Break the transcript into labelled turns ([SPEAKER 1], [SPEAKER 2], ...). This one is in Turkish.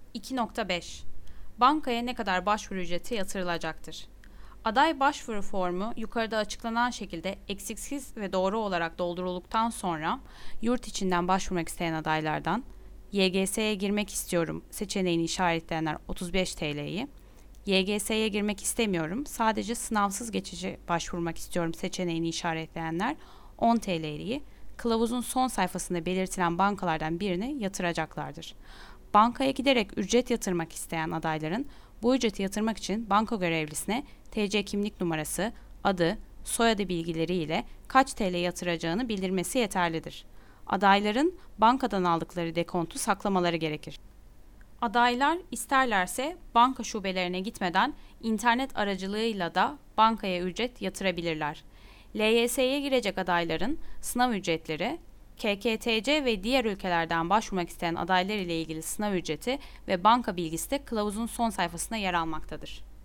[SPEAKER 1] 2.5 Bankaya ne kadar başvuru ücreti yatırılacaktır? Aday başvuru formu yukarıda açıklanan şekilde eksiksiz ve doğru olarak doldurulduktan sonra yurt içinden başvurmak isteyen adaylardan YGS'ye girmek istiyorum seçeneğini işaretleyenler 35 TL'yi, YGS'ye girmek istemiyorum, sadece sınavsız geçici başvurmak istiyorum seçeneğini işaretleyenler 10 TL'yi kılavuzun son sayfasında belirtilen bankalardan birine yatıracaklardır. Bankaya giderek ücret yatırmak isteyen adayların bu ücreti yatırmak için banka görevlisine TC kimlik numarası, adı, soyadı bilgileri ile kaç TL yatıracağını bildirmesi yeterlidir. Adayların bankadan aldıkları dekontu saklamaları gerekir. Adaylar isterlerse banka şubelerine gitmeden internet aracılığıyla da bankaya ücret yatırabilirler. LYS'ye girecek adayların sınav ücretleri, KKTC ve diğer ülkelerden başvurmak isteyen adaylar ile ilgili sınav ücreti ve banka bilgisi de kılavuzun son sayfasında yer almaktadır.